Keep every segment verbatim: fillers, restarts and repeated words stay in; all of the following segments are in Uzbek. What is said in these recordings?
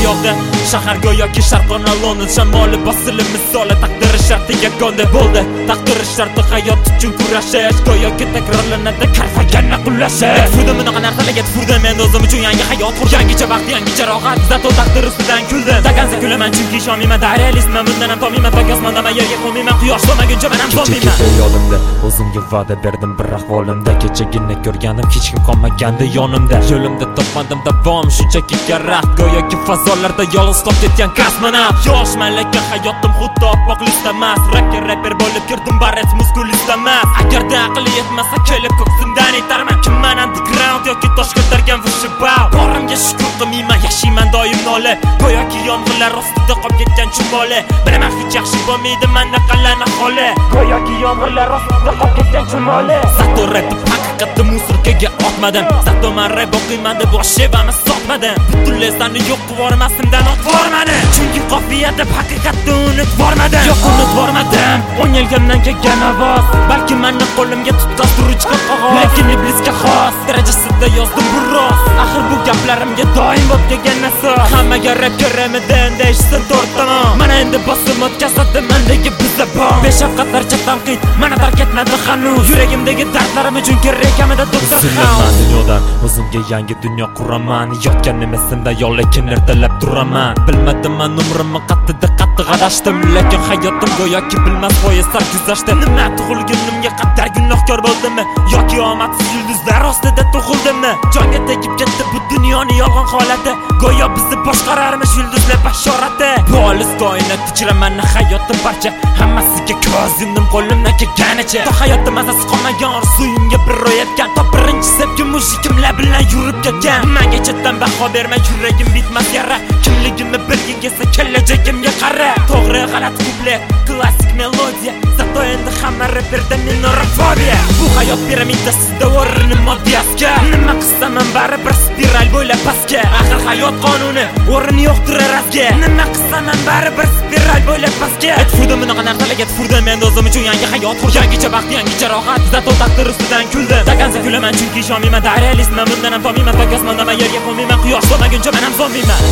yog'di shahar yoki sharqona London shamoli bosilib misoli taqdiri sharti yagona bo'ldi taqdiri sharti hayot uchun kurashish go'yoki takrorlanadi karfaganni qullashish furdim bunaqa narsalarga furdim men o'zim uchun yangi hayot qurdim yangicha vaqt yangicha rohat zato taqdir ustidan kuldim tagansa kulaman chunki ishonmayman realistman bundan ham to'mayman toki osmondaman yerga qo'ymayman quyosh bo'lmaguncha men ham so'nmayman yodimda o'zimga va'da berdim bir ahvolimda kechagina ko'rganim hech kim qolmagandi yonimda yo'limda topmadim davom shunchaki karaxt go'yoki fazolarda yolg'iz qolib ketgan kosmonavt yoshman lekin hayotim xuddi oppoq lista emas rapper rapper bo'lib kirdim baret muskulista emas agarda aqli yetmasa kelib ko'ksimdan yetarman kimman underground yoki tosh ko'targan vishibao borimga shukur qilmayman yashayman doim nolib go'yoki yomg'irlar ostida qolib ketgan chumoli bilaman hech yaxshi bo'lmaydi manda qal'ani holi go'yoki yomg'irlar ostida qolib ketgan chumoli zato rapni haqiqatda musorkaga otmadim zato man rap o'qiyman deb oshevamni sotmadim butunlay sani yo'q qilvormasimdan otvormadi chunki qofiya deb haqiqatni unutvormadim yo'q unutvormadim o'n yilgamdan kelgan ovoz balki meni qo'limga tutqaz turuvchi qog'oz lekin iblisga xos darajasida yozdim bu rost axir bu gaplarimga doim bo'lib kelgan nasos hammaga rap keramidin deyishsin to'rt tomon mana endi bosim o'tkazadi mendagi bizda bor beshafqatlarcha tanqid mana tark etmadi hanuz yuragimdagi dardlarim uchun kerak ekamida doktor House dunyodan o'zimga yangi dunyo quraman yotgan esimda yo'q lekin ertalab turaman bilmadim man umrimni qattida qattiq adashdim lekin hayotim go'yoki bilmas poyezdlar guzashdi nima tug'ilgunimga qadar gunohkor bo'ldimmi yoki omadsiz yulduzlar ostida tug'ildimmi jonga tegib ketdi bu dunyoni yolg'on holati go'yo bizni boshqararmish yulduzlar bashorati bu olis koinot ichra mani hayotim barcha hammasiga ko'z yumdim qo'limdan kelganicha to hayotim mazasi qolmagan orzuyimga bir ro'yatgan to birinchi sevgi mushikimlar bilan yurib ketgan menga chetdan baho berma yuragim bitmas yara kimligimni bilgin kelsa kelajagimga qara to'g'ri g'alati kuplet klassik melodiya zato endi hamma rapperda minorafobiya bu hayot piramidasida o'rni moddiyatga nima qilsam ham baribir spiral bo'ylab pastga axir hayot qonuni o'rni yo'qdir razga nima qilsam ham baribir spiral bo'ylab pastga furdim bunaqa narsalarga furdim men o'zim uchun yangi hayot qurdim yangicha vaqt yangicha rohat zato taqdir ustidan kuldim tagansa kulaman chunki ishonmayman realistman bundan ham to'mayman toki osmondaman yerga qo'ymayman quyosh bo'lmaguncha men ham so'nmayman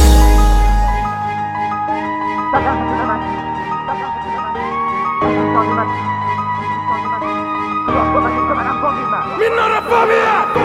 Minorafobia!